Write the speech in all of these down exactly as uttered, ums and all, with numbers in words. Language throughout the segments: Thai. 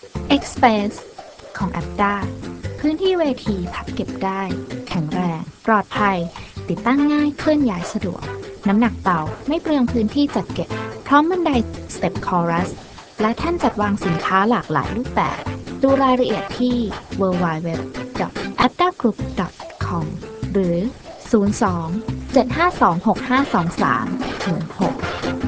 X-Space ของ แอปด้า พื้นที่เวทีพับเก็บได้แข็งแรงปลอดภัยติดตั้งง่ายเคลื่อนย้ายสะดวกน้ำหนักเบาไม่เปลืองพื้นที่จัดเก็บพร้อมบันไดสเต็ปคอรัสและแท่นจัดวางสินค้าหลากหลายรูปแบบดูรายละเอียดที่ ดับเบิลยู ดับเบิลยู ดับเบิลยู ดอท แอปด้ากรุ๊ป ดอท คอม หรือ ศูนย์ สอง เจ็ด ห้า สอง หก ห้า สอง สาม ถึง หก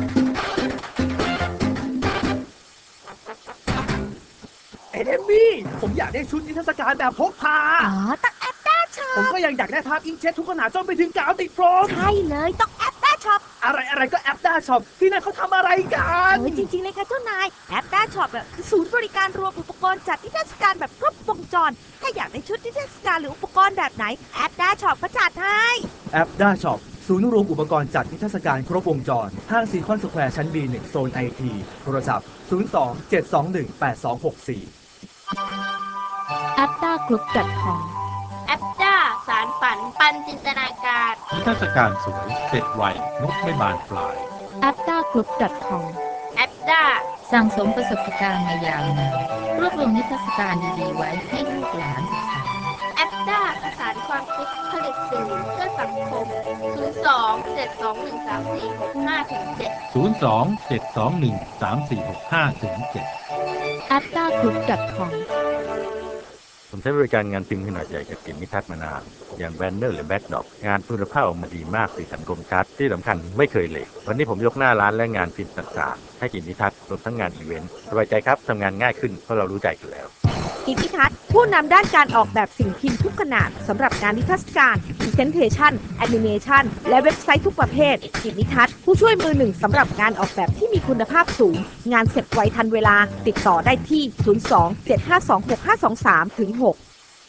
เอเดมมี่ผมอยากได้ชุดนิทรรศการแบบพกพาอ๋อต้องแอปด้าช็อปผมก็ยังอยากได้ภาพอิงเจ็ตทุกขนาดจนไปถึงกาวติดพรมใช่เลยต้องแอปด้าช็อปอะไรอะไรก็แอปด้าช็อปที่นั่นเขาทำอะไรกันเฮ้ยจริงๆเลยค่ะเจ้านายแอปด้าช็อปคือศูนย์บริการรวมอุปกรณ์จัดนิทรรศการแบบครบวงจรถ้าอยากได้ชุดนิทรรศการหรืออุปกรณ์แบบไหนแอปด้าช็อปก็จัดให้แอปด้าช็อปศูนย์รวมอุปกรณ์จัดนิทรรศการครบวงจรห้างซีคอนสแควร์ชั้น บี หนึ่ง โซน ไอ ที โทรศัพท์ ศูนย์ สอง เจ็ด สอง หนึ่ง แปด สอง หก สี่แอปด้ากรุ๊ป ดอท คอมแอปด้าสารฝันปันจินตนาการนิทรรศการสวยเสร็จไวงบไม่บานปลายแอปด้ากรุ๊ป ดอท คอมแอปด้าสั่งสมประสบการณ์มายาวนานรวบรวมนิทรรศการดีๆไว้ให้ลูกหลานศึกษาแอปด้าผสานความคิดผลิตสื่อเพื่อสังคม ศูนย์ สอง เจ็ด สอง หนึ่ง สาม สี่ หก ห้า เจ็ดศูนย์ สอง เจ็ด สอง หนึ่ง สาม สี่ หก ห้า เจ็ดแอปด้ากรุ๊ป ดอท คอมผมใช้บริการงานพิมพ์ขนาดใหญ่จากกลิ่นนิทัศน์มานานอย่างแบนเนอร์หรือแบ็กดรอปงานคุณภาพออกมาดีมากสีสันคมชัดที่สำคัญไม่เคยเหลววันนี้ผมยกหน้าร้านและงานพิมพ์ต่างๆให้กลิ่นนิทัศน์รวมทั้งงานอีเวนต์สบายใจครับทำงานง่ายขึ้นเพราะเรารู้ใจกันแล้วกิตติทัศน์ผู้นำด้านการออกแบบสิ่งพิมพ์ทุกขนาดสำหรับงานนิทรรศการ Presentation Animation และเว็บไซต์ทุกประเภทกิตติทัศน์ผู้ช่วยมือหนึ่งสำหรับงานออกแบบที่มีคุณภาพสูงงานเสร็จไวทันเวลาติดต่อได้ที่ ศูนย์ สอง เจ็ด ห้า สอง หก ห้า สอง สาม ถึง หก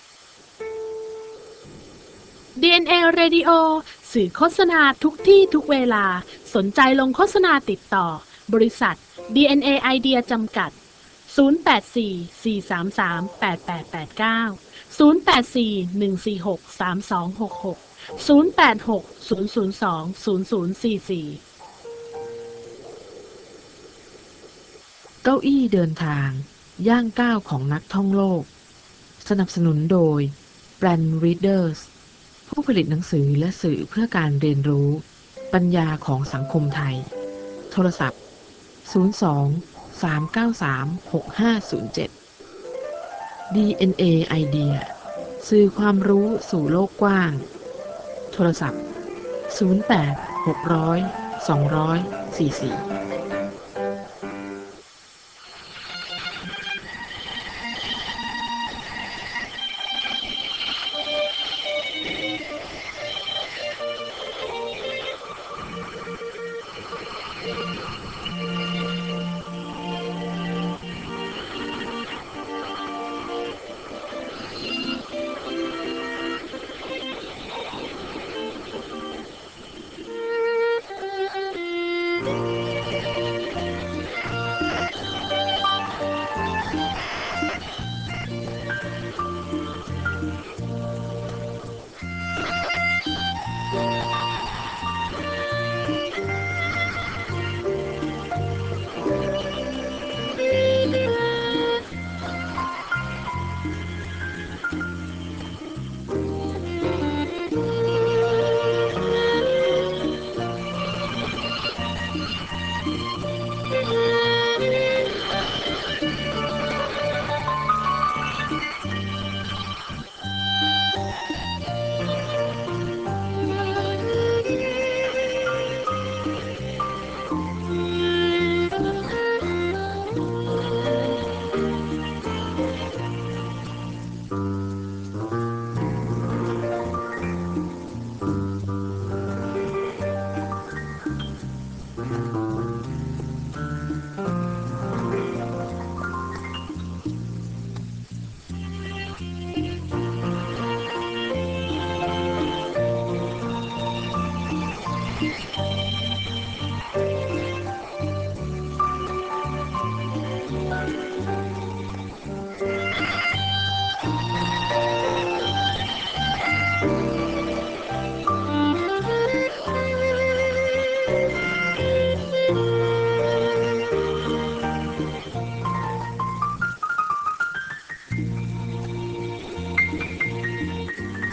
ดี เอ็น เอ Radio สื่อโฆษณาทุกที่ทุกเวลาสนใจลงโฆษณาติดต่อบริษัท ดี เอ็น เอ Idea จำกัดศูนย์ แปด สี่ สี่ สาม สาม แปด แปด แปด เก้า ศูนย์ แปด สี่ หนึ่ง สี่ หก สาม สอง หก หก ศูนย์ แปด หก ศูนย์ ศูนย์ สอง ศูนย์ ศูนย์ สี่ สี่เก้าอี้เดินทางย่างก้าวของนักท่องโลกสนับสนุนโดย Brand Readers ผู้ผลิตหนังสือและสื่อเพื่อการเรียนรู้ปัญญาของสังคมไทยโทรศัพท์ ศูนย์ สอง สาม เก้า สาม หก ห้า ศูนย์ เจ็ด ดี เอ็น เอ Idea สื่อความรู้สู่โลกกว้างโทรศัพท์ ศูนย์ แปด หก ศูนย์ สอง สี่ สี่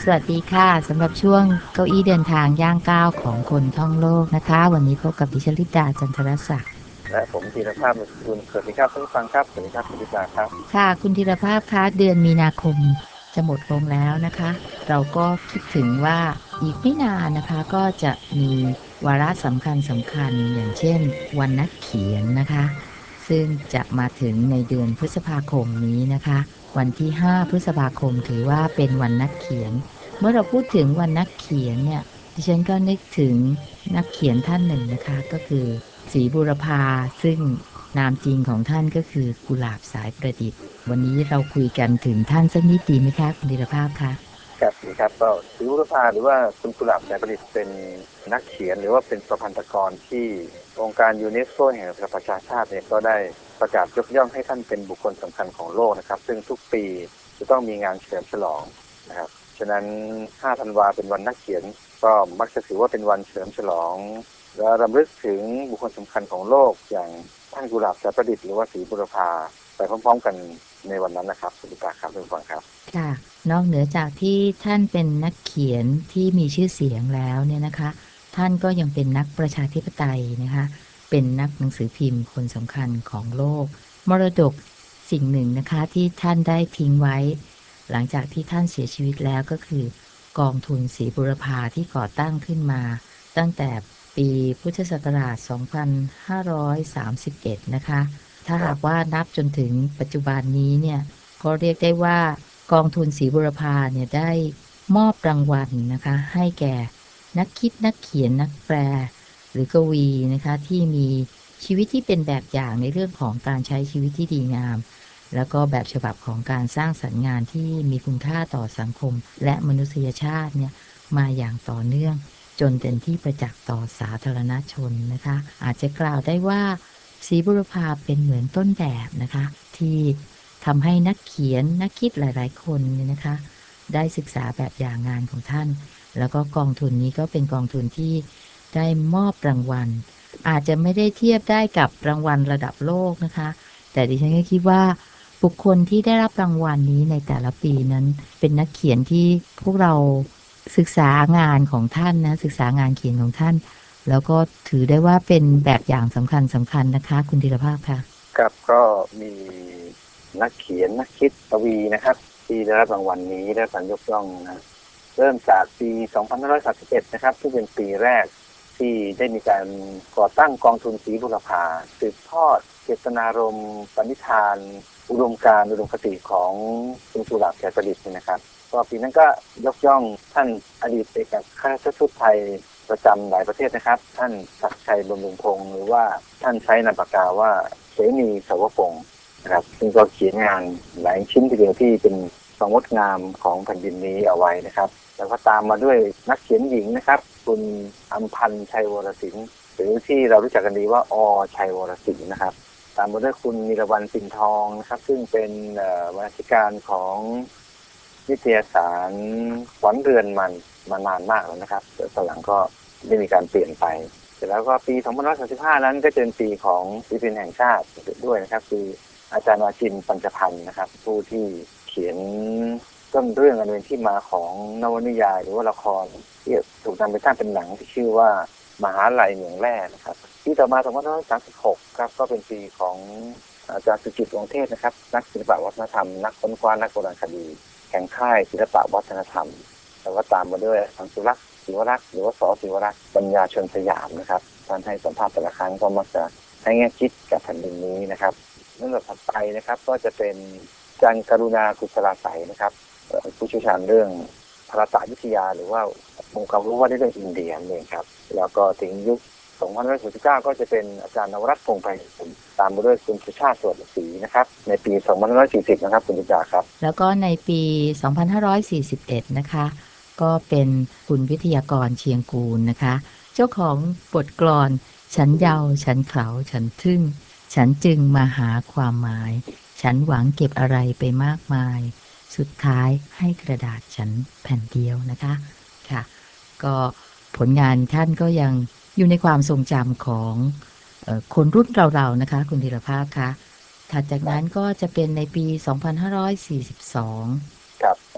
สวัสดีค่ะสำหรับช่วงเก้าอี้เดินทางย่างก้าวของคนท่องโลกนะคะวันนี้พบกับดิฉันลิดาจันทรศักดิ์และผมธีรภาพคุณสวัสดีครับท่านผู้ฟังครับสวัสดีครับคุณลิดาครับค่ะคุณธีรภาพคะเดือนมีนาคมจะหมดลงแล้วนะคะเราก็คิดถึงว่าอีกไม่นานนะคะก็จะมีวาระสำคัญสำคัญอย่างเช่นวันนักเขียนนะคะซึ่งจะมาถึงในเดือนพฤษภาคมนี้นะคะวันที่ห้าพฤษภาคมถือว่าเป็นวันนักเขียนเมื่อเราพูดถึงวันนักเขียนเนี่ยดิฉันก็นึกถึงนักเขียนท่านหนึ่งนะคะก็คือศรีบุรพาซึ่งนามจริงของท่านก็คือกุหลาบสายประดิษฐ์วันนี้เราคุยกันถึงท่านสักนิดดีไหมคะคุณธีรภาพคะครับดีครับก็ศรีบุรพาหรือว่าคุณกุหลาบสายประดิษฐ์เป็นนักเขียนหรือว่าเป็นประพันธกรที่องค์การยูเนสโกแห่งสหประชาชาติเนี่ยก็ได้ประกาศยกย่องให้ท่านเป็นบุคคลสำคัญของโลกนะครับซึ่งทุกปีจะต้องมีงานเฉลิมฉลองนะครับฉะนั้นห้าธันวาเป็นวันนักเขียนก็มักจะถือว่าเป็นวันเฉลิมฉลองและรำลึกถึงบุคคลสำคัญของโลกอย่างท่านกุหลาบสายประดิษฐ์หรือว่าศรีบุรพาไปพร้อมๆกันในวันนั้นนะครับสุดท้ายครับทุกคนครับค่ะนอกเหนือจากที่ท่านเป็นนักเขียนที่มีชื่อเสียงแล้วเนี่ยนะคะท่านก็ยังเป็นนักประชาธิปไตยนะคะเป็นนักหนังสือพิมพ์คนสำคัญของโลกมรดกสิ่งหนึ่งนะคะที่ท่านได้ทิ้งไว้หลังจากที่ท่านเสียชีวิตแล้วก็คือกองทุนศรีบุรพาที่ก่อตั้งขึ้นมาตั้งแต่ปีพุทธศักราช สองพันห้าร้อยสามสิบเอ็ด นะคะถ้าหากว่านับจนถึงปัจจุบันนี้เนี่ยก็เรียกได้ว่ากองทุนศรีบุรพาเนี่ยได้มอบรางวัลนะคะให้แก่นักคิดนักเขียนนักแปลหรือกวีนะคะที่มีชีวิตที่เป็นแบบอย่างในเรื่องของการใช้ชีวิตที่ดีงามแล้วก็แบบฉบับของการสร้างสรรค์งานที่มีคุณค่าต่อสังคมและมนุษยชาติเนี่ยมาอย่างต่อเนื่องจนเป็นที่ประจักษ์ต่อสาธารณชนนะคะอาจจะกล่าวได้ว่าศรีบุรพาเป็นเหมือนต้นแบบนะคะที่ทำให้นักเขียนนักคิดหลายๆคนเนี่ยนะคะได้ศึกษาแบบอย่างงานของท่านแล้วก็กองทุนนี้ก็เป็นกองทุนที่ได้มอบรางวัลอาจจะไม่ได้เทียบได้กับรางวัลระดับโลกนะคะแต่ดิฉันก็คิดว่าบุคคลที่ได้รับรางวัลนี้ในแต่ละปีนั้นเป็นนักเขียนที่พวกเราศึกษางานของท่านนะศึกษางานเขียนของท่านแล้วก็ถือได้ว่าเป็นแบบอย่างสำคัญสำคัญนะคะคุณธีรภาพค่ะครับก็มีนักเขียนนักคิดกวีนะครับที่ได้รับรางวัลนี้ได้รับการยกย่องนะเริ่มจากปี สองพันห้าร้อยสามสิบเอ็ด นะครับที่เป็นปีแรกที่ได้มีการก่อตั้งกองทุนศรีบุรพาสืบทอดเจตนารมณ์ปณิธานอุดมการณ์อุดมคติของคุณกุหลาบสายประดิษฐ์นะครับก็ปีนั้นก็ยกย่องท่านอดีตเอกอัครราชทูตไทยประจำหลายประเทศนะครับท่านศักดิ์ชัยบำรุงพงศ์หรือว่าท่านใช้นามปากกาว่าเสนีสาวพงศ์นะครับซึ่งก็เขียนงานหลายชิ้นทีเดียวที่เป็นความงดงามของแผ่นดินนี้เอาไว้นะครับแล้วก็ตามมาด้วยนักเขียนหญิงนะครับคุณอำพันธ์ชัยวรศิลป์หรือที่เรารู้จักกันดีว่าอชัยวรศิลป์นะครับตามมาด้วยคุณนิรวรรณปิ่นทองนะครับซึ่งเป็นบรรณาธิการของนิตยสารขวัญเรือนมันมานานมากแล้วนะครับแต่ตอนหลังก็ได้มีการเปลี่ยนไปเสร็จแล้วก็ปี สองพันห้าร้อยสามสิบห้า นั้นก็จะเป็นปีของศิลปินแห่งชาติด้วยนะครับคืออาจารย์วชิร ปัญจพันธ์นะครับผู้ที่เขียนต้นเรื่องอันเป็นที่มาของนวนิยายหรือว่าละครที่ถูกนำไปสร้างเป็นหนังที่ชื่อว่ามหาลัยเมืองแร่นะครับปีต่อมา สองพันห้าร้อยสามสิบหก ครับก็เป็นปีของอาจารย์สุจิต วงศ์เทศนะครับนักศิลปวัฒนธรรมนักค้นคว้านักโบราณคดีแห่งค่ายศิลปวัฒนธรรมแล้วก็ตามมาด้วยสังสุรักษ์ศิวรักษ์หรือว่าส.ศิวรักษ์ปัญญาชนสยามนะครับท่านให้สัมภาษณ์แต่ละครั้งก็มักจะให้แง่คิดกับแผ่นดินนี้นะครับลำดับถัดไปนะครับก็จะเป็นจันกรุณากุศลาไสยนะครับผู้เชี่ยวชาญเรื่องภาษาวิทยาหรือว่าองค์ความรู้ว่าในเรื่องอินเดียเองครับแล้วก็ถึงยุคสองพันห้าร้อยหกสิบเก้า ก็จะเป็นอาจารย์นวรัตน์พงษ์ไพบูลย์ตามมาด้วยคุณสุชาติสวัสดิ์ศรีนะครับในปี สองพันห้าร้อยสี่สิบ นะครับคุณจิตาครับแล้วก็ในปี สองพันห้าร้อยสี่สิบเอ็ด นะคะก็เป็นคุณวิทยากรเชียงกูลนะคะเจ้าของบทกลอนฉันเยาว์ฉันเขลาฉันทึ่งฉันจึงมาหาความหมายฉันหวังเก็บอะไรไปมากมายสุดท้ายให้กระดาษฉันแผ่นเดียวนะคะค่ะก็ผลงานท่านก็ยังอยู่ในความทรงจำของเอ่อคนรุ่นเราๆนะคะคุณธีรภาพคะถัดจากนั้นก็จะเป็นในปี สองพันห้าร้อยสี่สิบสองครับ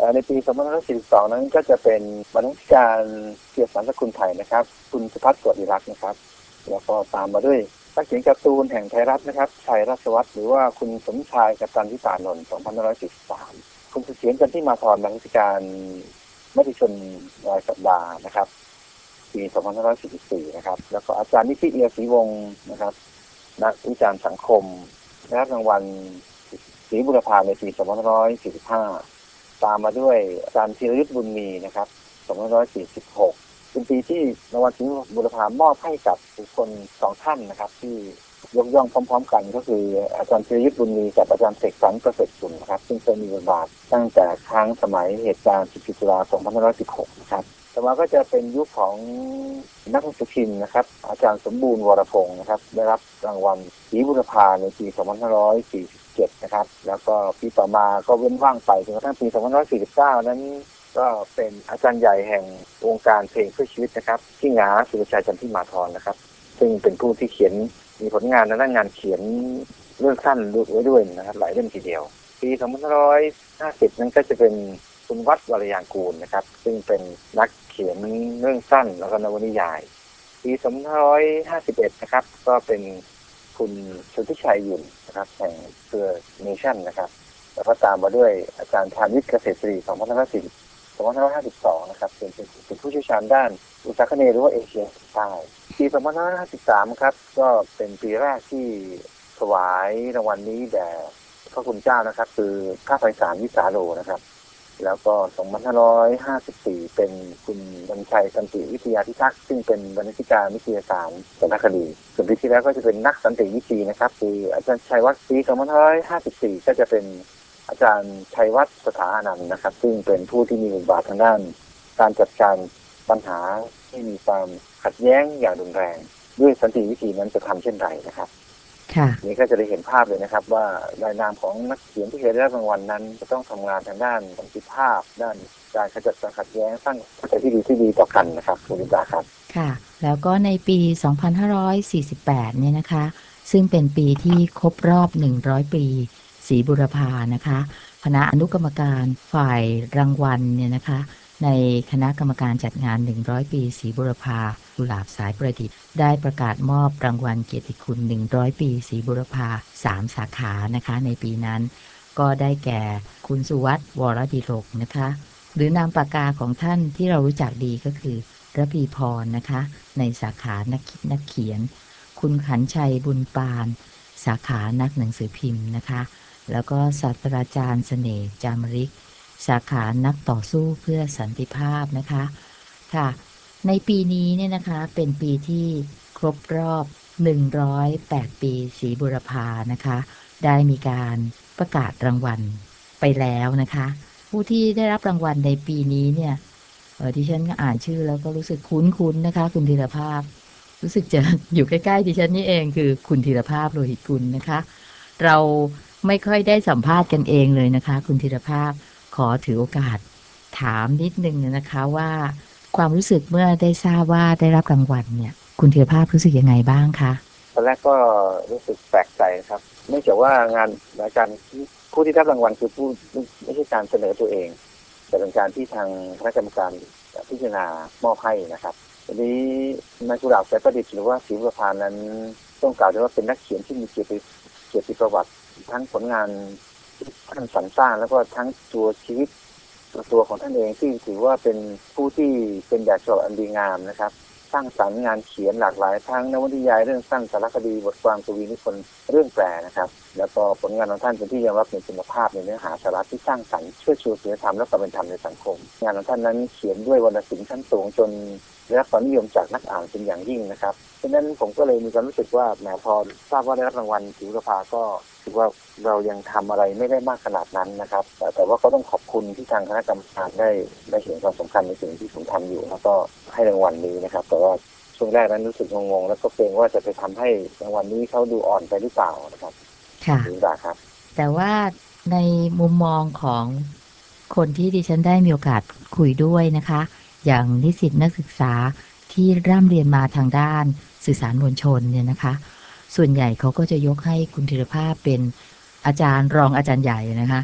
ในปีสองพันห้าร้อยสี่สิบสองนั้นก็จะเป็นบรรณาธิการเกียรติสารสกุลไทยนะครับคุณสุพัฒน์สวัสดิรักษ์นะครับแล้วก็ตามมาด้วยนักเขียนการ์ตูนแห่งไทยรัฐนะครับชัยรัศวัฒน์หรือว่าคุณสมชายกัปตันทิตานนท์สองพันห้าร้อยสี่สิบสามคุณเสถียรจันทิมาพรบรรณาธิการมติชนรายสัปดาห์นะครับปีสองพันห้าร้อยสี่สิบสี่นะครับแล้วก็อาจารย์นิติเอียศรีวงศ์นะครับนักวิจารณ์สังคมได้รับรางวัลศรีบุรพาในปีสองพันห้าร้อยสี่สิบห้าตามมาด้วยอาจารย์ธีรยุทธบุญมีนะครับสองพันห้าร้อยสี่สิบหกเป็นปีที่รางวัลศรีบุรพามอบให้กับบุคคลสองท่านนะครับที่ยกย่องพร้อมๆกันก็คืออาจารย์ธีรยุทธบุญมีกับอาจารย์เสกสรรประเสริฐสุนนะครับซึ่งเคยมีบทบาทตั้งแต่ครั้งสมัยเหตุการณ์สิบสี่ตุลาสองพันห้าร้อยสิบหกนะครับต่อมาก็จะเป็นยุคของนักหนังสือพิมพ์นะครับอาจารย์สมบูรณ์วรพงศ์นะครับได้รับรางวัลศรีบุรพาในปีสองพันห้าร้อยสี่สิบเจ็ดนะครับแล้วก็ปีต่อมาก็เว้นว่างไปจนกระทั่งปีสองพันห้าร้อยสี่สิบเก้านั้นก็เป็นอาจารย์ใหญ่แห่งวงการเพลงเพื่อชีวิตนะครับที่หงาสุรชัยจันทิมาธรนะครับซึ่งเป็นผู้ที่เขียนมีผลงานในด้านงานเขียนเรื่องสั้นไว้ด้วยนะครับหลายเล่มทีเดียวปีสองพันห้าร้อยห้าสิบนั้นก็จะเป็นคุณวัดวรยางกูลนะครับซึ่งเป็นนักเขียนเรื่องสั้นแล้วก็นวนิยายปีสองพันห้าร้อยห้าสิบเอ็ดนะครับก็เป็นคุณสุทธิชัยยุ่นนะครับแห่งเครือเนชั่นนะครับแล้วก็ตามมาด้วยอาจารย์ธานิตเกษตรศรีสองพันห้าร้อยสี่สิบ สองพันห้าร้อยห้าสิบสองนะครับเป็นเป็นผู้เชี่ยวชาญด้านอุตสาหกรรมหรือว่าเอเชียใต้ปีสองพันห้าร้อยห้าสิบสามครับก็เป็นปีแรกที่ถวายรางวัลนี้แด่พระคุณเจ้านะครับคือพระไพศาลวิสาโรนะครับแล้วก็สองพันห้าร้อยห้าสิบสี่เป็นคุณบรรชัยสันติวิทยาพิทักษ์ซึ่งเป็นบรรณาธิการวิทยาศาสตร์สารคดีส่วนปีที่แล้วก็จะเป็นนักสันติวิธีนะครับคืออาจารย์ชัยวัฒน์ปีสองพันห้าร้อยห้าสิบสี่ก็จะเป็นอาจารย์ชัยวัฒน์สถาอนันต์นะครับซึ่งเป็นผู้ที่มีบทบาททางด้านการจัดการปัญหาที่มีความขัดแย้งอย่างรุนแรงด้วยสันติวิธีนั้นจะทำเช่นไรนะครับนี่ก็จะได้เห็นภาพเลยนะครับว่าในนามของนักเขียนที่เคยได้รับรางวัลนั้นจะต้องทำงานทางด้านสันติภาพด้านการขจัดความขัดแย้งสร้างความที่ดีที่ดีต่อกันนะครับคุณลินดาครับค่ะแล้วก็ในปีสองพันห้าร้อยสี่สิบแปดเนี่ยนะคะซึ่งเป็นปีที่ครบรอบหนึ่งร้อยปีศรีบุรพานะคะคณะอนุกรรมการฝ่ายรางวัลเนี่ยนะคะในคณะกรรมการจัดงานหนึ่งร้อยปีศรีบุรพากุหลาบสายประดิษฐ์ได้ประกาศมอบรางวัลเกียรติคุณหนึ่งร้อยปีศรีบุรพาสามสาขานะคะในปีนั้นก็ได้แก่คุณสุวัฒน์วรดิโรกนะคะหรือนามปากกาของท่านที่เรารู้จักดีก็คือระพีพรนะคะในสาขานักคิดนักเขียนคุณขันชัยบุญปานสาขานักหนังสือพิมพ์นะคะแล้วก็ศาสตราจารย์เสน่ห์จามริกสาขานักต่อสู้เพื่อสันติภาพนะคะค่ะในปีนี้เนี่ยนะคะเป็นปีที่ครบรอบหนึ่งร้อยแปดปีศรีบุรพานะคะได้มีการประกาศรางวัลไปแล้วนะคะผู้ที่ได้รับรางวัลในปีนี้เนี่ยเออดิฉันก็อ่านชื่อแล้วก็รู้สึกคุ้นๆนะคะคุณธีรภาพรู้สึกจะอยู่ใกล้ๆดิฉันนี่เองคือคุณธีรภาพโลหิตกุลนะคะเราไม่ค่อยได้สัมภาษณ์กันเองเลยนะคะคุณธีรภาพขอถือโอกาสถามนิดนึงนะคะว่าความรู้สึกเมื่อได้ทราบว่าได้รับรางวัลเนี่ยคุณธีรภาพรู้สึกยังไงบ้างคะตอนแรกก็รู้สึกแปลกใจครับเนื่องจากว่างานรายการผู้ที่รับรางวัลคือผู้ไม่ใช่การเสนอตัวเองแต่เป็นการที่ทางคณะกรรมการพิจารณามอบให้นะครับทีนี้นายกุหลาบสายประดิษฐ์หรือว่าศรีบุรพานั้นต้องกล่าวได้ว่าเป็นนักเขียนที่มีเกียรติเกียรติประวัติทั้งผลงานท่านสรรสร้างแล้วก็ทั้งตัวชีวิตตัวของท่านเองที่ถือว่าเป็นผู้ที่เป็นแบบฉบับอันดีงามนะครับสร้างสรรค์งานเขียนหลากหลายทั้งนวนิยายเรื่องสั้นสารคดีบทความกวีนิพนธ์เรื่องแปลนะครับแล้วก็ผลงานของท่านเป็นที่ยอมรับในคุณภาพในเนื้อหาสาระที่สร้างสรรค์ช่วยชูศีลธรรมและความเป็นธรรมในสังคมงานของท่านนั้นเขียนด้วยวรรณศิลป์ชั้นสูงจนได้รับความนิยมจากนักอ่านเป็นอย่างยิ่งนะครับฉะนั้นผมก็เลยมีความรู้สึกว่าแหมพอทราบว่าได้รับรางวัลศรีบุรพาก็ถือว่าเรายังทำอะไรไม่ได้มากขนาดนั้นนะครับแต่แต่ว่าก็ต้องขอบคุณที่ทางคณะกรรมการได้ได้เห็นความสำคัญในสิ่งที่ผมทำอยู่แล้วก็ให้รางวัลนี้นะครับแต่ว่าช่วงแรกนั้นรู้สึกงงๆแล้วก็เกรงว่าจะไปทำให้รางวัลนี้เขาดูอ่อนไปหรือเปล่านะครับค่ะหรือเปล่าครับแต่ว่าในมุมมองของคนที่ดิฉันได้มีโอกาสคุยด้วยนะคะอย่างนิสิตนักศึกษาที่ร่ำเรียนมาทางด้านสื่อสารมวลชนเนี่ยนะคะส่วนใหญ่เขาก็จะยกให้คุณธีรภาพเป็นอาจารย์รองอาจารย์ใหญ่นะคะ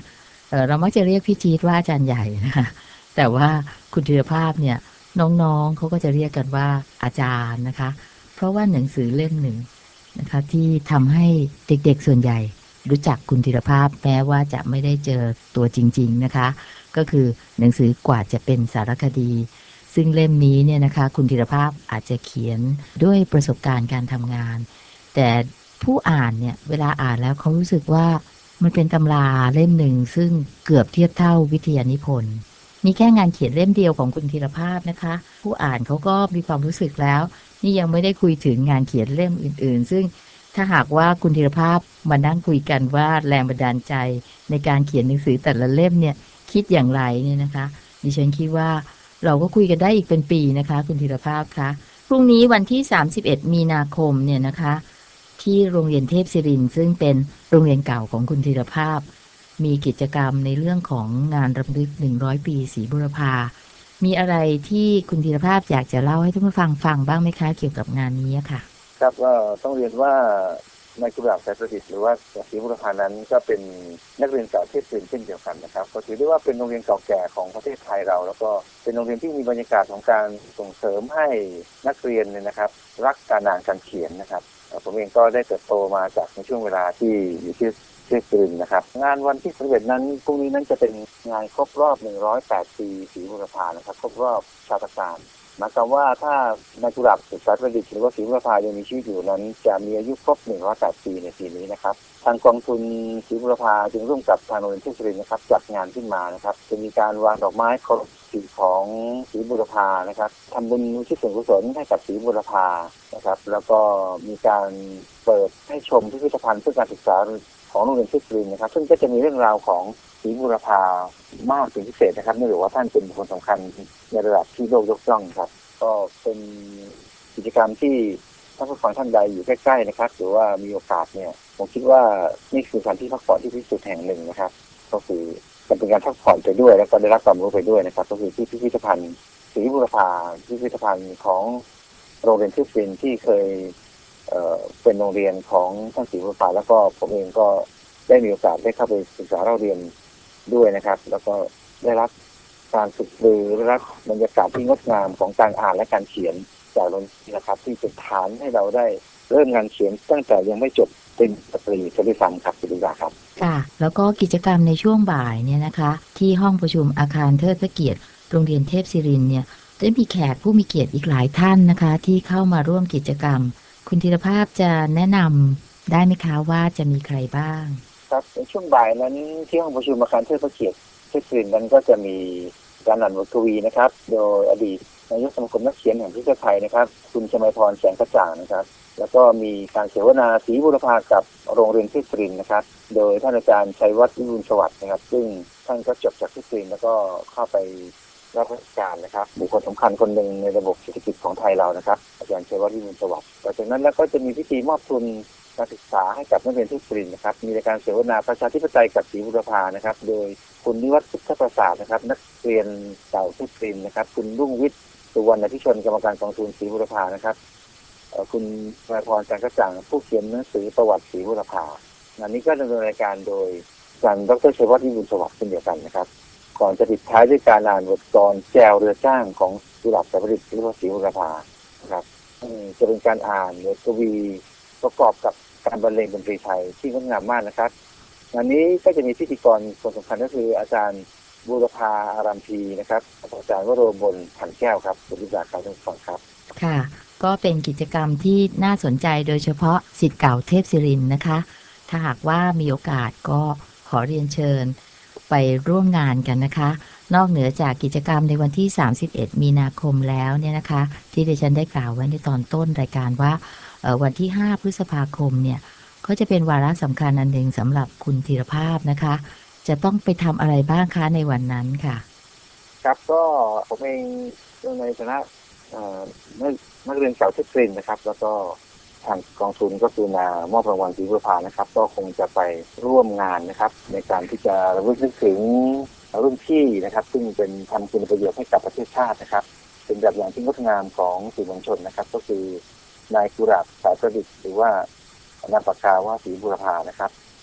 เอ่อเรามักจะเรียกพี่จี๊ดว่าอาจารย์ใหญ่นะคะแต่ว่าคุณธีรภาพเนี่ยน้องๆเขาก็จะเรียกกันว่าอาจารย์นะคะเพราะว่าหนังสือเล่มหนึ่งนะคะที่ทำให้เด็กๆส่วนใหญ่รู้จักคุณธีรภาพแม้ว่าจะไม่ได้เจอตัวจริงๆนะคะก็คือหนังสือกว่าจะเป็นสารคดีซึ่งเล่มนี้เนี่ยนะคะคุณธีรภาพอาจจะเขียนด้วยประสบการณ์การทำงานแต่ผู้อ่านเนี่ยเวลาอ่านแล้วเขารู้สึกว่ามันเป็นตำราเล่มหนึ่งซึ่งเกือบเทียบเท่าวิทยานิพนธ์นี่แค่งานเขียนเล่มเดียวของคุณธีรภาพนะคะผู้อ่านเขาก็มีความรู้สึกแล้วนี่ยังไม่ได้คุยถึงงานเขียนเล่มอื่นๆซึ่งถ้าหากว่าคุณธีรภาพมานั่งคุยกันว่าแรงบันดาลใจในการเขียนหนังสือแต่ละเล่มเนี่ยคิดอย่างไรเนี่ยนะคะดิฉันคิดว่าเราก็คุยกันได้อีกเป็นปีนะคะคุณธีรภาพคะพรุ่งนี้วันที่สามสิบเอ็ดมีนาคมเนี่ยนะคะที่โรงเรียนเทพศิรินทร์ซึ่งเป็นโรงเรียนเก่าของคุณธีรภาพมีกิจกรรมในเรื่องของงานรำลึกหนึ่งร้อยปีศรีบุรพามีอะไรที่คุณธีรภาพอยากจะเล่าให้ท่านผู้ฟังฟังบ้างไหมคะเกี่ยวกับงานนี้ค่ะครับก็ต้องเรียนว่าในกุหลาบสายประดิษฐ์หรือว่าศรีบุรพานั้นก็เป็นนักเรียนเก่าเทพศิรินทร์เช่นเดียวกันนะครับก็ถือได้ว่าเป็นโรงเรียนเก่าแก่ของประเทศไทยเราแล้วก็เป็นโรงเรียนที่มีบรรยากาศของการส่งเสริมให้นักเรียนเนี่ยนะครับรักการอ่านการเขียนนะครับผมเองก็ได้เติบโตมาจากในช่วงเวลาที่อยู่ที่เทพศิรินทร์นะครับงานวันที่สิบเอ็ดนั้นพรุ่งนี้นั้นจะเป็นงานครบรอบหนึ่งร้อยแปดปีศรีบุรพานะครับครบรอบชาตการหมายความว่าถ้าในกุหลาบสายประดิษฐ์หรือว่าศรีบุรพายังมีชีวิตอยู่นั้นจะมีอายุครบหนึ่งร้อยแปดปีในปีนี้นะครับทางกองทุนศรีบุรพาจึงร่วมกับทางโรงเรียนเทพศิรินทร์นะครับจัดงานขึ้นมานะครับจะมีการวางดอกไม้เคารพศรีของศรีบุรพานะครับทำบุญอุทิศส่วนกุศลให้กับศรีบุรพานะครับแล้วก็มีการเปิดให้ชมพิพิธภัณฑ์เพื่อการศึกษาของโรงเรียนเทพศิรินทร์นะครับซึ่งก็จะมีเรื่องราวของศรีบุรพามากเป็นพิเศษนะครับเนื่องจากว่าท่านเป็นบุคคลสำคัญในระดับที่โลกยกย่องครับก็เป็นกิจกรรมที่ถ้าผู้ฟังท่านใดอยู่ใกล้ๆนะครับหรือว่ามีโอกาสเนี่ยผมคิดว่านี่คือสถานที่พักผ่อนที่พิเศษแห่งหนึ่งนะครับก็คือเป็นการพักผ่อนไปด้วยแล้วก็ได้รับความรู้ไปด้วยนะครับก็คือที่พิพิธภัณฑ์ศรีบุรพาพิพิธภัณฑ์ของโรงเรียนเทพศิรินทร์ที่เคยเอ่อเป็นโรงเรียนของท่านศรีบุรพาแล้วก็ผมเองก็ได้มีโอกาสได้เข้าไปศึกษาเราเรียนด้วยนะครับแล้วก็ได้รับการฝึกปรือได้รับบรรยากาศที่งดงามของการอ่านและการเขียนจากโรงเรียนนะครับที่เป็นฐานให้เราได้เริ่มงานเขียนตั้งแต่ยังไม่จบเป็นปริญญาด้วยซ้ำครับคุณดุลาครับค่ะแล้วก็กิจกรรมในช่วงบ่ายเนี่ยนะคะที่ห้องประชุมอาคารเทิดพระเกียรติโรงเรียนเทพศิรินทร์เนี่ยจะมีแขกผู้มีเกียรติอีกหลายท่านนะคะที่เข้ามาร่วมกิจกรรมคุณธีรภาพจะแนะนำได้ไหมคะว่าจะมีใครบ้างครับในช่วงบ่ายนั้นที่ห้องประชุมอาคารเทิดพระเกียรติเทพศิรินทร์นั้นก็จะมีการอ่านบทกวีนะครับโดยอดีตนายกสมาคมนักเขียนแห่งประเทศไทยนะครับคุณชมัยพรแสงกระจ่างนะครับแล้วก็มีการเสวนาศรีบุรพากับโรงเรียนเทพศิรินทร์นะครับโดยท่านอาจารย์ชัยวัฒน์วิบูลย์สวัสดิ์นะครับซึ่งท่านก็จบจากเทพศิรินทร์แล้วก็เข้าไปรับราชการนะครับบุคคลสำคัญคนหนึ่งในระบบเศรษฐกิจของไทยเรานะครับอาจารย์ชัยวัฒน์วิบูลย์สวัสดิ์หลังจากนั้นแล้วก็จะมีพิธีมอบทุนการศึกษาให้กับนักเรียนเทพศิรินทร์นะครับมีการเสวนาประชาธิปไตยกับศรีบุรพานะครับโดยคุณนิวัฒน์พุทธประสาทนะครับนักเรียนเก่าเทพศิรินทร์นะครับคุณรุ่งวิทย์สุวรรณพิชนกรรมการกองทุนศรีบุรพานะครับคุณชมัยพรแสงกระจ่างผู้เขียนหนังสือประวัติศรีบุรพาอันนี้ก็ดำเนินรายการโดยอาจารย์ดรชัยวัฒน์วิบูลย์สวัสดิ์เช่นเดียวกันนะครับก่อนจะปิดท้ายด้วยการอ่านบทกลแจวเรือจ้างของกุหลาบสายประดิษฐ์หรือว่าศรีบุรพานะครับจะเป็นการอ่านบทกวีประกอบกับการบรรเลงดนตรีไทยที่งดงามมากนะครับอันนี้ก็จะมีพิธีกรคนสำคัญก็คืออาจารย์บุรพาอารามพีนะครับอาจารย์วโรบลขันแก้วครับคุณวิจารณ์ครับทุกท่านครับค่ะก็เป็นกิจกรรมที่น่าสนใจโดยเฉพาะศิษย์เก่าเทพศิรินทร์นะคะถ้าหากว่ามีโอกาสก็ขอเรียนเชิญไปร่วมงานกันนะคะนอกเหนือจากกิจกรรมในวันที่สามสิบเอ็ดมีนาคมแล้วเนี่ยนะคะที่ดิฉันได้กล่าวไว้ในตอนต้นรายการว่าวันที่ห้าพฤษภาคมเนี่ยก็จะเป็นวาระสำคัญอันหนึ่งสำหรับคุณธีรภาพนะคะจะต้องไปทำอะไรบ้างคะในวันนั้นค่ะครับก็ผมเองในฐานะนักเรียนเก่าเทพศิรินทร์นะครับแล้วก็ทางกองทุนก็คือมามอบรางวัลศรีบุรพานะครับก็คงจะไปร่วมงานนะครับในการที่จะระลึกนึกถึงรุ่นพี่นะครับซึ่งเป็นทำคุณประโยชน์ให้กับประเทศชาตินะครับเป็นแบบอย่างที่งดงามของสื่อมวลชนนะครับก็คือนายกุหลาบสายประดิษฐ์หรือว่านามปากกาว่าศรีบุรพานะครับ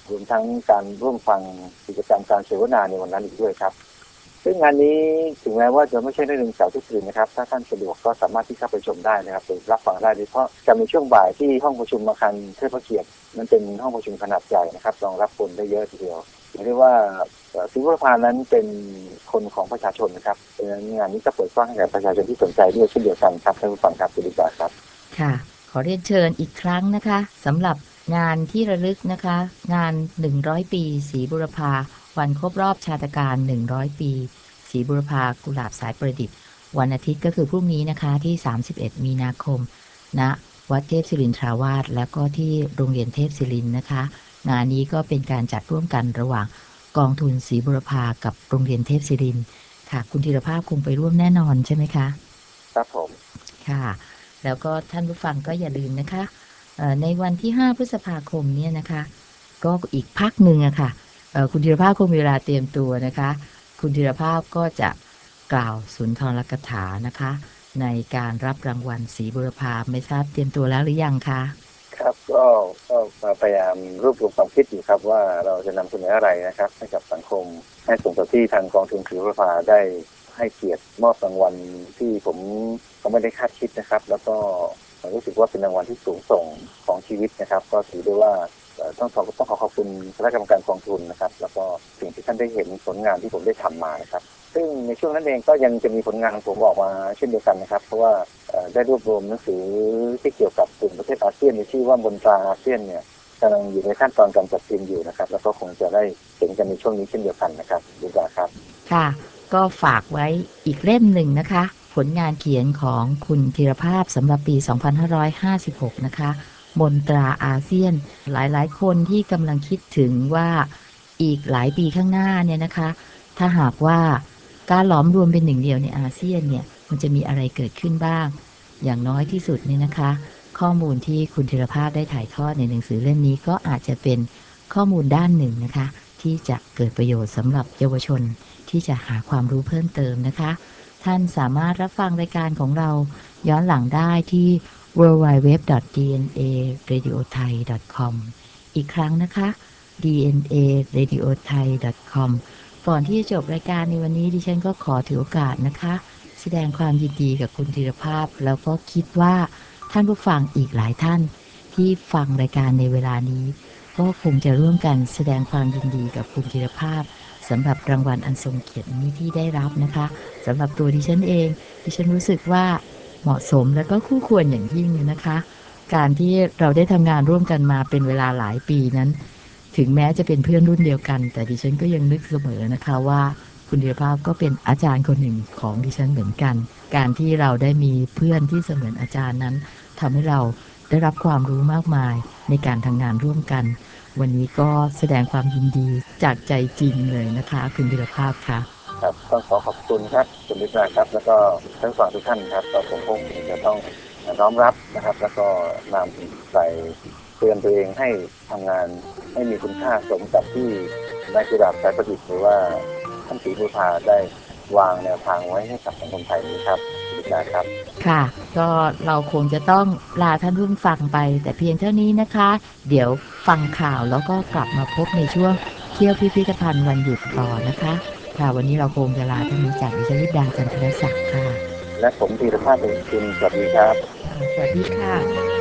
รวมทั้งการร่วมฟังกิจกรรมการเสวนาในวันนั้นอีกด้วยครับซึ่งงานนี้ถึงแม้ว่าจะไม่ใช่ในเรื่องเสาร์ทุกคืนนะครับถ้าท่านสะดวกก็สามารถที่เข้าไปชมได้นะครับไปรับฟังได้โดยเฉพาะจะมีช่วงบ่ายที่ห้องประชุมอาคารเทิดพระเกียรติมันเป็นห้องประชุมขนาดใหญ่นะครับรองรับคนได้เยอะทีเดียวเรียกว่าศรีบุรพานั้นเป็นคนของประชาชนนะครับดังนั้นงานนี้ก็เปิดกว้างให้แก่ประชาชนที่สนใจด้วยเช่นเดียวกันครับท่านผู้ฟังครับคุณดิจาครับค่ะขอเรียนเชิญอีกครั้งนะคะสำหรับงานที่ระลึกนะคะงานหนึ่งร้อยปีศรีบุรพาวันครบรอบชาตการหนึ่งร้อยปีศรีบุรพากุหลาบสายประดิษฐ์วันอาทิตย์ก็คือพรุ่งนี้นะคะที่สามสิบเอ็ดมีนาคมณวัดเทพศิรินทราวาสแล้วก็ที่โรงเรียนเทพศิรินนะคะงานนี้ก็เป็นการจัดร่วมกันระหว่างกองทุนศรีบุรพากับโรงเรียนเทพศิรินค่ะคุณธีรภาพคงไปร่วมแน่นอนใช่ไหมคะครับผมค่ะแล้วก็ท่านผู้ฟังก็อย่าลืมนะคะในวันที่ห้าพฤษภาคมเนี่ยนะคะก็อีกพักหนึ่งอะค่ะคุณธีรภาพคงมีเวลาเตรียมตัวนะคะคุณธีรภาพก็จะกล่าวสุนทรกถานะคะในการรับรางวัลศรีบุรพาไม่ทราบเตรียมตัวแล้วหรือยังคะครับก็ก็พยายามรวบรวมความคิดอยู่ครับว่าเราจะนำเสนออะไรนะครับให้กับสังคมให้สมกับที่ทางกองทุนศรีบุรพาได้ให้เกียรติมอบรางวัลที่ผมก็ไม่ได้คาดคิดนะครับแล้วก็รู้สึกว่าเป็นรางวัลที่สูงส่งของชีวิตนะครับก็ถือได้ว่าต้องขอต้องขอขอบคุณคณะกรรมการกองทุนนะครับแล้วก็สิ่งที่ท่านได้เห็นผลงานที่ผมได้ทำมานะครับซึ่งในช่วงนั้นเองก็ยังจะมีผลงานของผมออกมาเช่นเดียวกันนะครับเพราะว่าได้รวบรวมหนังสือที่เกี่ยวกับกลุ่มประเทศอาเซียนในชื่อว่าบนตราอาเซียนเนี่ยกำลังอยู่ในขั้นตอนการจัดพิมพ์อยู่นะครับแล้วก็คงจะได้เห็นกันในช่วงนี้เช่นเดียวกันนะครับดีกว่าครับค่ะก็ฝากไว้อีกเล่มหนึ่งนะคะผลงานเขียนของคุณธีรภาพสำหรับปีสองพันห้าร้อยห้าสิบหกนะคะบนตราอาเซียนหลายๆคนที่กำลังคิดถึงว่าอีกหลายปีข้างหน้าเนี่ยนะคะถ้าหากว่าการหลอมรวมเป็นหนึ่งเดียวในอาเซียนเนี่ยมันจะมีอะไรเกิดขึ้นบ้างอย่างน้อยที่สุดเนี่ยนะคะข้อมูลที่คุณธีรภาพได้ถ่ายทอดในหนังสือเล่มนี้ก็อาจจะเป็นข้อมูลด้านหนึ่งนะคะที่จะเกิดประโยชน์สำหรับเยาวชนที่จะหาความรู้เพิ่มเติมนะคะท่านสามารถรับฟังรายการของเราย้อนหลังได้ที่ ดับเบิลยู ดับเบิลยู ดับเบิลยู ดอท ดี เอ็น เอ เรดิโอ ไทย ดอท คอม อีกครั้งนะคะ ดี เอ็น เอ เรดิโอ ไทย ดอท คอม ก่อนที่จะจบรายการในวันนี้ดิฉันก็ขอถือโอกาสนะคะแสดงความยินดีกับคุณธีรภาพแล้วก็คิดว่าท่านผู้ฟังอีกหลายท่านที่ฟังรายการในเวลานี้ก็คงจะร่วมกันแสดงความยินดีกับคุณธีรภาพสำหรับรางวัลอันทรงเกียรตินี้ที่ได้รับนะคะสำหรับตัวดิฉันเองดิฉันรู้สึกว่าเหมาะสมและก็คู่ควรอย่างยิ่งนะคะการที่เราได้ทำงานร่วมกันมาเป็นเวลาหลายปีนั้นถึงแม้จะเป็นเพื่อนรุ่นเดียวกันแต่ดิฉันก็ยังนึกเสมอนะคะว่าคุณธีรภาพก็เป็นอาจารย์คนหนึ่งของดิฉันเหมือนกันการที่เราได้มีเพื่อนที่เสมือนอาจารย์นั้นทำให้เราได้รับความรู้มากมายในการทำงานร่วมกันวันนี้ก็แสดงความยินดีจากใจจริงเลยนะคะคุณธีรภาพค่ะครับต้องขอขอบคุณครับคุณวิทยาครับแล้วก็ทั้งฝั่งทุกท่านครับเราผมคงจะต้องน้อมรับนะครับแล้วก็นำใส่เตือนตัวเองให้ทำงานให้มีคุณค่าสมกับที่นายกุหลาบสายประดิษฐ์หรือว่าท่านศรีบุรพาได้วางแนวทางไว้ให้กับสังคมไทยนี้ครับคุณวิทยาครับค่ะก็เราคงจะต้องลาท่านผู้ฟังไปแต่เพียงเท่านี้นะคะเดี๋ยวฟังข่าวแล้วก็กลับมาพบในช่วงเที่ยวพิพิธภัณฑ์วันหยุดต่อนะคะค่ะวันนี้เราคงจะลาท่านนี้จากดิฉันลิดาจันทรศักดิ์ค่ะและผมธีรภาพเป็นคุณสวัสดีครับสวัสดีค่ะ